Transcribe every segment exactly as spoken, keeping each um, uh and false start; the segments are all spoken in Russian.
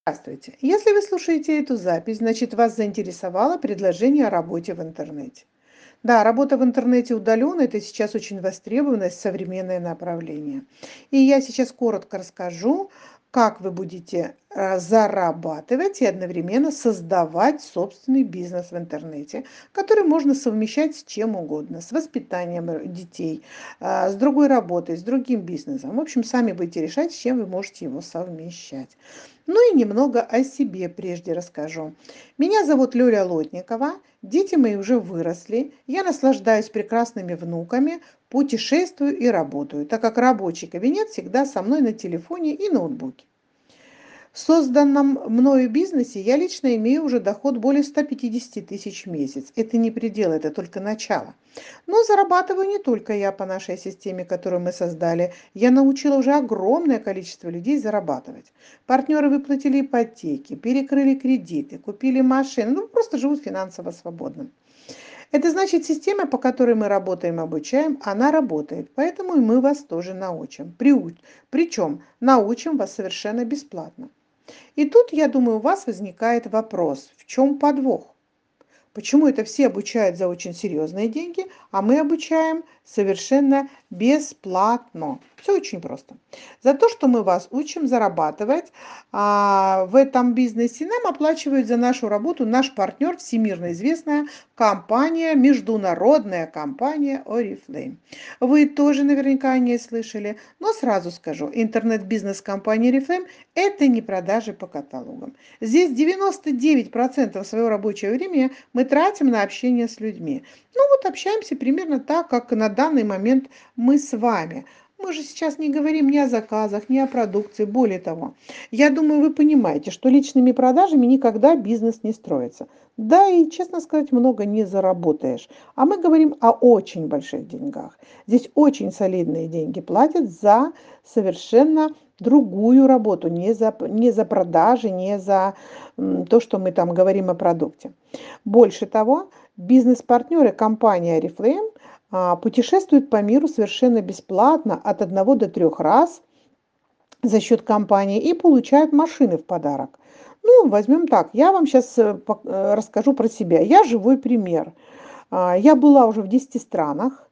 Здравствуйте. Если вы слушаете эту запись, значит вас заинтересовало предложение о работе в интернете. Да, работа в интернете удаленно– это сейчас очень востребованное современное направление. И я сейчас коротко расскажу, как вы будете э, зарабатывать и одновременно создавать собственный бизнес в интернете, который можно совмещать с чем угодно, с воспитанием р- детей, а, с другой работой, с другим бизнесом. В общем, сами будете решать, с чем вы можете его совмещать. Ну и немного о себе прежде расскажу. Меня зовут Лёля Лотникова. Дети мои уже выросли, я наслаждаюсь прекрасными внуками, путешествую и работаю, так как рабочий кабинет всегда со мной на телефоне и ноутбуке. В созданном мною бизнесе я лично имею уже доход более ста пятидесяти тысяч в месяц. Это не предел, это только начало. Но зарабатываю не только я по нашей системе, которую мы создали. Я научила уже огромное количество людей зарабатывать. Партнеры выплатили ипотеки, перекрыли кредиты, купили машины, ну просто живут финансово свободно. Это значит, система, по которой мы работаем, обучаем, она работает. Поэтому и мы вас тоже научим. Приуч- Причем научим вас совершенно бесплатно. И тут, я думаю, у вас возникает вопрос, в чем подвох? Почему это все обучают за очень серьезные деньги, а мы обучаем совершенно бесплатно? Все очень просто. За то, что мы вас учим зарабатывать а, в этом бизнесе, нам оплачивают за нашу работу наш партнер, всемирно известная компания, международная компания Oriflame. Вы тоже наверняка о ней слышали, но сразу скажу, интернет-бизнес компании Oriflame– это не продажи по каталогам. Здесь девяносто девять процентов своего рабочего времени мы тратим на общение с людьми. Ну вот общаемся примерно так, как на данный момент мы с вами. Мы же сейчас не говорим ни о заказах, ни о продукции. Более того, я думаю, вы понимаете, что личными продажами никогда бизнес не строится. Да и, честно сказать, много не заработаешь. А мы говорим о очень больших деньгах. Здесь очень солидные деньги платят за совершенно другую работу, не за, не за продажи, не за м, то, что мы там говорим о продукте. Больше того, бизнес-партнеры компании Oriflame а, путешествуют по миру совершенно бесплатно от одного до трех раз за счет компании и получают машины в подарок. Ну, возьмем так, я вам сейчас расскажу про себя. Я живой пример. А, Я была уже в десяти странах,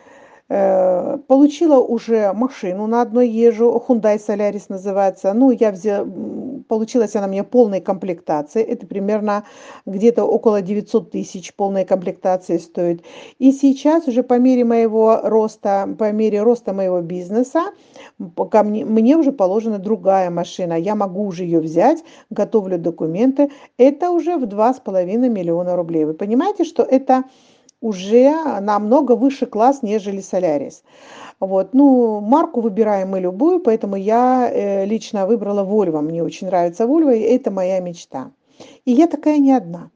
Э, получила уже машину, на одной езжу, Hyundai Solaris называется. Ну, я взяла, получилась она мне полной комплектации. Это примерно где-то около девятьсот тысяч полной комплектации стоит. И сейчас уже по мере моего роста, по мере роста моего бизнеса, пока мне, мне уже положена другая машина. Я могу уже ее взять, готовлю документы. Это уже в два с половиной миллиона рублей. Вы понимаете, что это уже намного выше класс, нежели Солярис. Вот. Ну, марку выбираем мы любую, поэтому я э, лично выбрала Volvo. Мне очень нравится Volvo, и это моя мечта. И я такая не одна.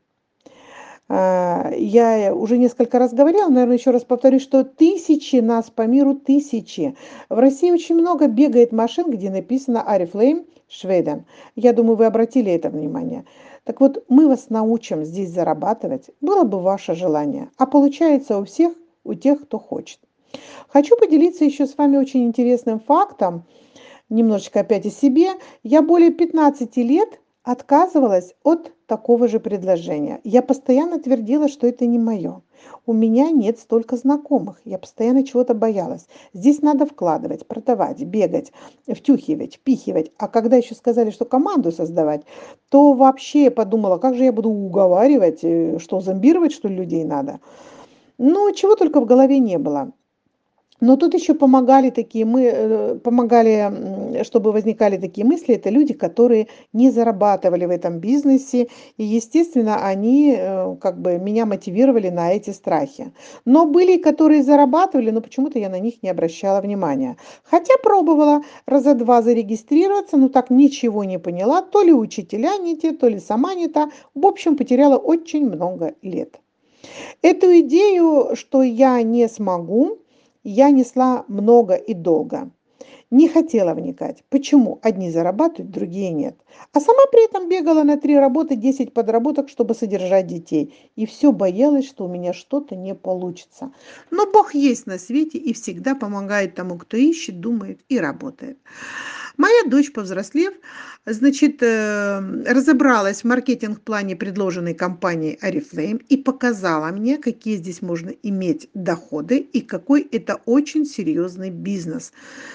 А, Я уже несколько раз говорила, наверное, еще раз повторюсь, что тысячи нас по миру, тысячи. В России очень много бегает машин, где написано Oriflame Шведен. Я думаю, вы обратили это внимание. Так вот, мы вас научим здесь зарабатывать, было бы ваше желание. А получается у всех, у тех, кто хочет. Хочу поделиться еще с вами очень интересным фактом, немножечко опять о себе. Я более пятнадцати лет отказывалась от такого же предложения. Я постоянно твердила, что это не мое. У меня нет столько знакомых. Я постоянно чего-то боялась. Здесь надо вкладывать, продавать, бегать, втюхивать, впихивать. А когда еще сказали, что команду создавать, то вообще я подумала, как же я буду уговаривать, э, что зомбировать, что ли, людей надо. Ну, чего только в голове не было. Но тут еще помогали такие мы, э, помогали, м, чтобы возникали такие мысли, это люди, которые не зарабатывали в этом бизнесе, и, естественно, они э, как бы меня мотивировали на эти страхи. Но были, которые зарабатывали, но почему-то я на них не обращала внимания. Хотя пробовала раза два зарегистрироваться, но так ничего не поняла, то ли учителя не те, то ли сама не та. В общем, потеряла очень много лет. Эту идею, что я не смогу, я несла много и долго. Не хотела вникать, почему одни зарабатывают, другие нет. А сама при этом бегала на три работы, десять подработок, чтобы содержать детей. И все боялась, что у меня что-то не получится. Но Бог есть на свете и всегда помогает тому, кто ищет, думает и работает. Моя дочь, повзрослев, значит, э, разобралась в маркетинг-плане, предложенной компанией Oriflame, и показала мне, какие здесь можно иметь доходы и какой это очень серьезный бизнес.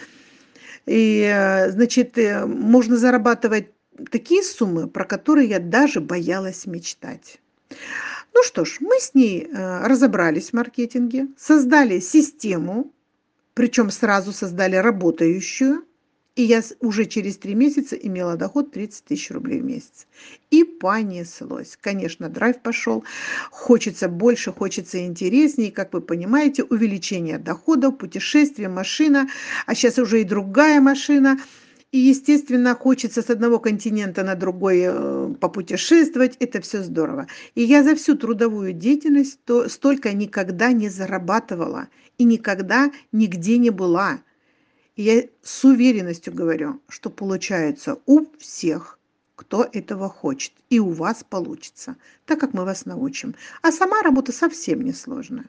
И, э, значит, э, можно зарабатывать такие суммы, про которые я даже боялась мечтать. Ну что ж, мы с ней э, разобрались в маркетинге, создали систему, причем сразу создали работающую, и я с- уже через три месяца имела доход тридцать тысяч рублей в месяц. И понеслось. Конечно, драйв пошел. Хочется больше, хочется интереснее. Как вы понимаете, увеличение доходов, путешествие, машина, а сейчас уже и другая машина. И, естественно, хочется с одного континента на другой э, попутешествовать. Это все здорово. И я за всю трудовую деятельность то, столько никогда не зарабатывала и никогда нигде не была. И я с уверенностью говорю, что получается у всех, кто этого хочет. И у вас получится, так как мы вас научим. А сама работа совсем не сложная.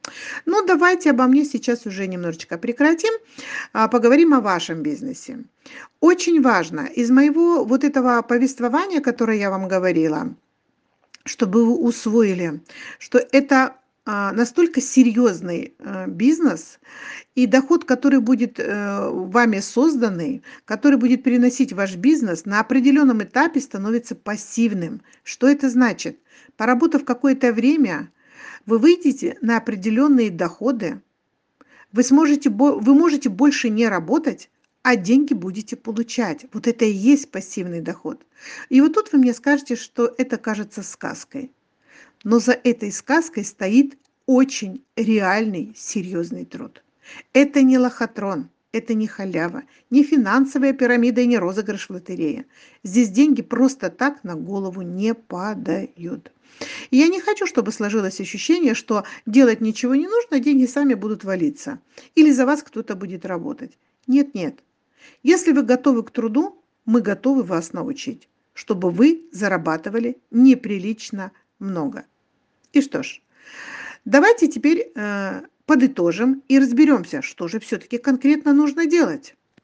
Ну, давайте обо мне сейчас уже немножечко прекратим, а поговорим о вашем бизнесе. Очень важно из моего вот этого повествования, которое я вам говорила, чтобы вы усвоили, что это а, настолько серьезный а, бизнес, и доход, который будет э, вами созданный, который будет переносить ваш бизнес, на определенном этапе становится пассивным. Что это значит? Поработав какое-то время, вы выйдете на определенные доходы, вы сможете, бо- вы можете больше не работать, а деньги будете получать. Вот это и есть пассивный доход. И вот тут вы мне скажете, что это кажется сказкой. Но за этой сказкой стоит очень реальный, серьезный труд. Это не лохотрон, это не халява, не финансовая пирамида и не розыгрыш в лотерее. Здесь деньги просто так на голову не падают. И я не хочу, чтобы сложилось ощущение, что делать ничего не нужно, деньги сами будут валиться. Или за вас кто-то будет работать. Нет, нет. Если вы готовы к труду, мы готовы вас научить, чтобы вы зарабатывали неприлично много. И что ж, давайте теперь э, подытожим и разберемся, что же все-таки конкретно нужно делать.